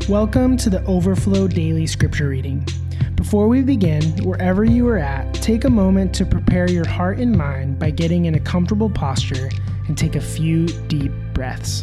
Welcome to the Overflow Daily Scripture Reading. Before we begin, wherever you are at, take a moment to prepare your heart and mind by getting in a comfortable posture and take a few deep breaths.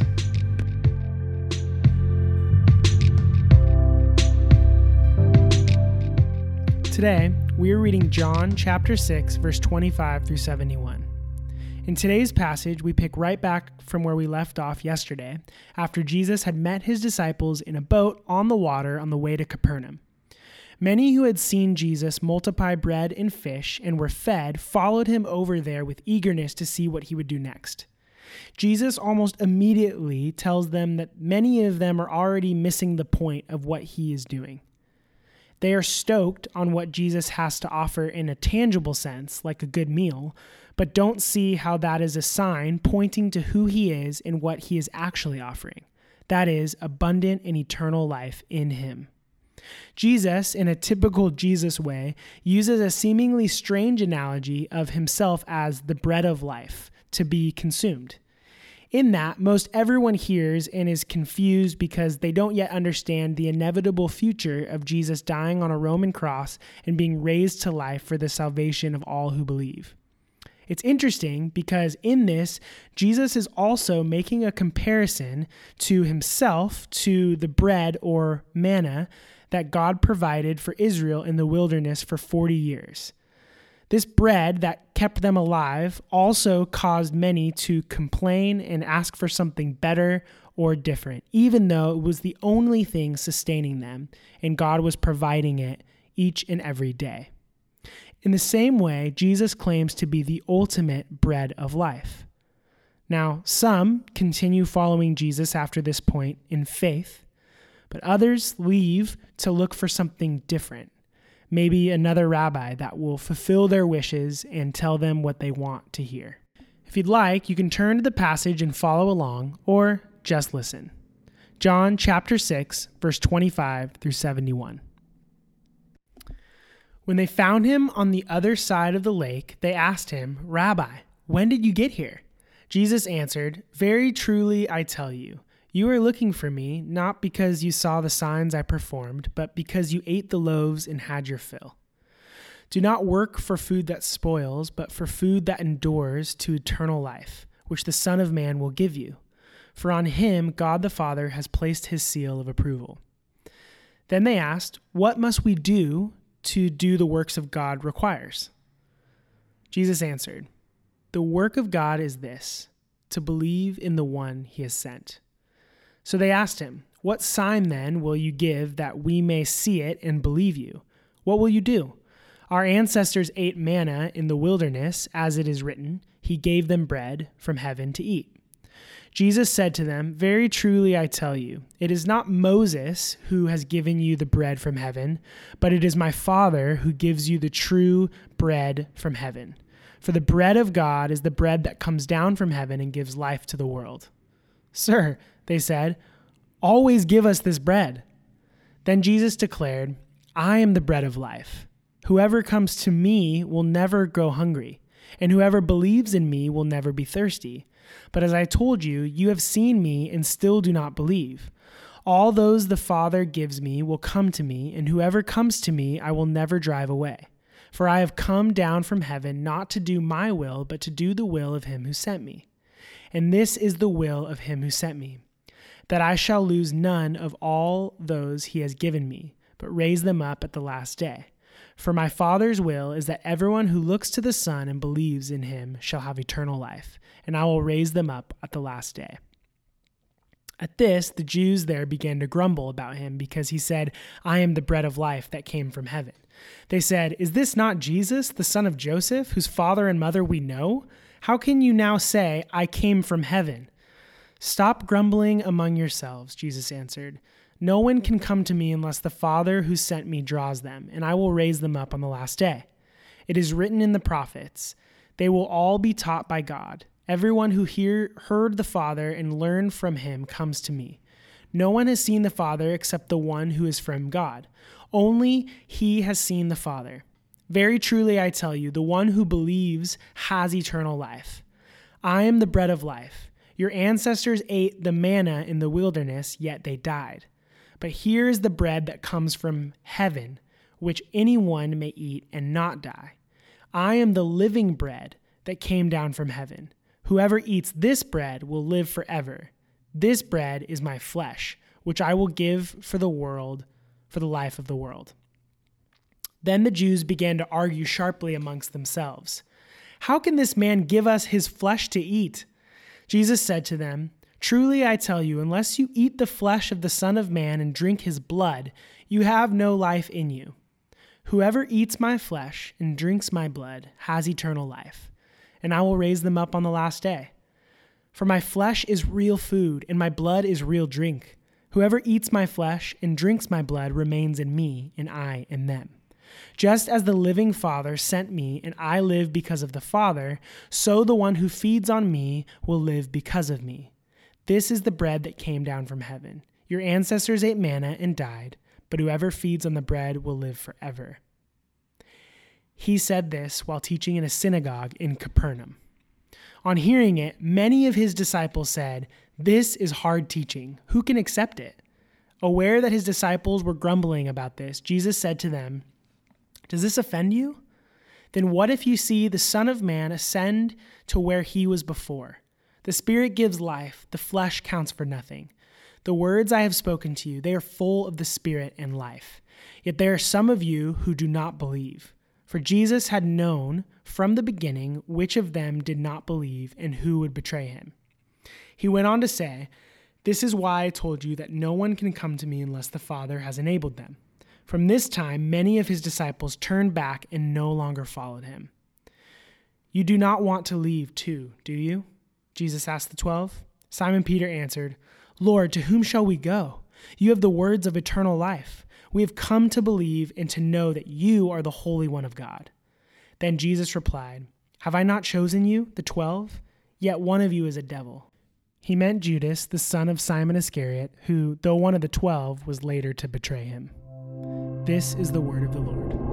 Today, we are reading John chapter 6, verse 25 through 71. In today's passage, we pick right back from where we left off yesterday, after Jesus had met his disciples in a boat on the water on the way to Capernaum. Many who had seen Jesus multiply bread and fish and were fed followed him over there with eagerness to see what he would do next. Jesus almost immediately tells them that many of them are already missing the point of what he is doing. They are stoked on what Jesus has to offer in a tangible sense, like a good meal, but don't see how that is a sign pointing to who he is and what he is actually offering. That is, abundant and eternal life in him. Jesus, in a typical Jesus way, uses a seemingly strange analogy of himself as the bread of life to be consumed. In that, most everyone hears and is confused because they don't yet understand the inevitable future of Jesus dying on a Roman cross and being raised to life for the salvation of all who believe. It's interesting because in this, Jesus is also making a comparison to himself to the bread or manna that God provided for Israel in the wilderness for 40 years. This bread that kept them alive also caused many to complain and ask for something better or different, even though it was the only thing sustaining them, and God was providing it each and every day. In the same way, Jesus claims to be the ultimate bread of life. Now, some continue following Jesus after this point in faith, but others leave to look for something different. Maybe another rabbi that will fulfill their wishes and tell them what they want to hear. If you'd like, you can turn to the passage and follow along, or just listen. John chapter 6, verse 25 through 71. When they found him on the other side of the lake, they asked him, "Rabbi, when did you get here?" Jesus answered, "Very truly I tell you, you are looking for me, not because you saw the signs I performed, but because you ate the loaves and had your fill. Do not work for food that spoils, but for food that endures to eternal life, which the Son of Man will give you. For on him God the Father has placed his seal of approval." Then they asked, "What must we do to do the works of God requires?" Jesus answered, "The work of God is this, to believe in the one he has sent." So they asked him, "What sign then will you give that we may see it and believe you? What will you do? Our ancestors ate manna in the wilderness, as it is written, he gave them bread from heaven to eat." Jesus said to them, "Very truly I tell you, it is not Moses who has given you the bread from heaven, but it is my Father who gives you the true bread from heaven. For the bread of God is the bread that comes down from heaven and gives life to the world." "Sir," they said, "always give us this bread." Then Jesus declared, "I am the bread of life. Whoever comes to me will never go hungry, and whoever believes in me will never be thirsty. But as I told you, you have seen me and still do not believe. All those the Father gives me will come to me, and whoever comes to me I will never drive away. For I have come down from heaven not to do my will, but to do the will of him who sent me. And this is the will of him who sent me, that I shall lose none of all those he has given me, but raise them up at the last day. For my Father's will is that everyone who looks to the Son and believes in him shall have eternal life, and I will raise them up at the last day." At this, the Jews there began to grumble about him because he said, "I am the bread of life that came from heaven." They said, "Is this not Jesus, the son of Joseph, whose father and mother we know? How can you now say, 'I came from heaven'?" "Stop grumbling among yourselves," Jesus answered. "No one can come to me unless the Father who sent me draws them, and I will raise them up on the last day. It is written in the prophets, they will all be taught by God. Everyone who heard the Father and learned from him comes to me. No one has seen the Father except the one who is from God. Only he has seen the Father. Very truly I tell you, the one who believes has eternal life. I am the bread of life. Your ancestors ate the manna in the wilderness, yet they died. But here is the bread that comes from heaven, which anyone may eat and not die. I am the living bread that came down from heaven. Whoever eats this bread will live forever. This bread is my flesh, which I will give for the world, for the life of the world." Then the Jews began to argue sharply amongst themselves. "How can this man give us his flesh to eat?" Jesus said to them, "Truly I tell you, unless you eat the flesh of the Son of Man and drink his blood, you have no life in you. Whoever eats my flesh and drinks my blood has eternal life, and I will raise them up on the last day. For my flesh is real food, and my blood is real drink. Whoever eats my flesh and drinks my blood remains in me, and I in them. Just as the living Father sent me, and I live because of the Father, so the one who feeds on me will live because of me. This is the bread that came down from heaven. Your ancestors ate manna and died, but whoever feeds on the bread will live forever." He said this while teaching in a synagogue in Capernaum. On hearing it, many of his disciples said, "This is hard teaching. Who can accept it?" Aware that his disciples were grumbling about this, Jesus said to them, "Does this offend you? Then what if you see the Son of Man ascend to where he was before? The Spirit gives life, the flesh counts for nothing. The words I have spoken to you, they are full of the Spirit and life. Yet there are some of you who do not believe." For Jesus had known from the beginning which of them did not believe and who would betray him. He went on to say, "This is why I told you that no one can come to me unless the Father has enabled them." From this time, many of his disciples turned back and no longer followed him. "You do not want to leave too, do you?" Jesus asked the 12. Simon Peter answered, "Lord, to whom shall we go? You have the words of eternal life. We have come to believe and to know that you are the Holy One of God." Then Jesus replied, "Have I not chosen you, the 12? Yet one of you is a devil." He meant Judas, the son of Simon Iscariot, who, though one of the 12, was later to betray him. This is the word of the Lord.